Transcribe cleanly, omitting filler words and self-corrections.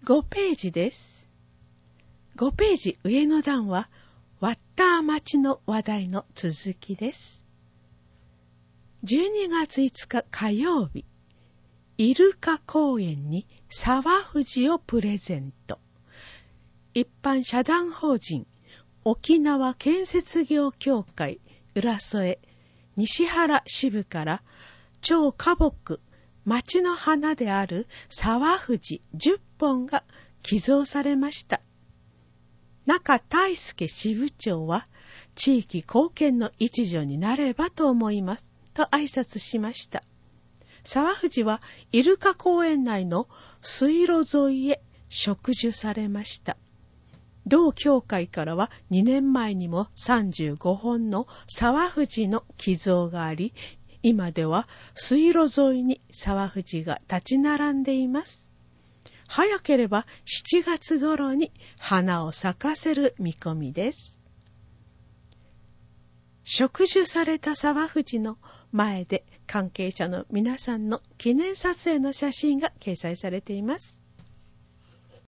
5ページです。5ページ上の段はワッター町の話題の続きです。12月5日火曜日、イルカ公園に沢藤をプレゼント。一般社団法人沖縄建設業協会浦添西原支部から超花木町の花である沢藤10本が寄贈されました。中大輔支部長は地域貢献の一助になればと思いますと挨拶しました。沢藤はイルカ公園内の水路沿いへ植樹されました。同協会からは2年前にも35本の沢藤の寄贈があり、今では水路沿いに沢藤が立ち並んでいます。早ければ7月頃に花を咲かせる見込みです。植樹された沢藤の前で関係者の皆さんの記念撮影の写真が掲載されています。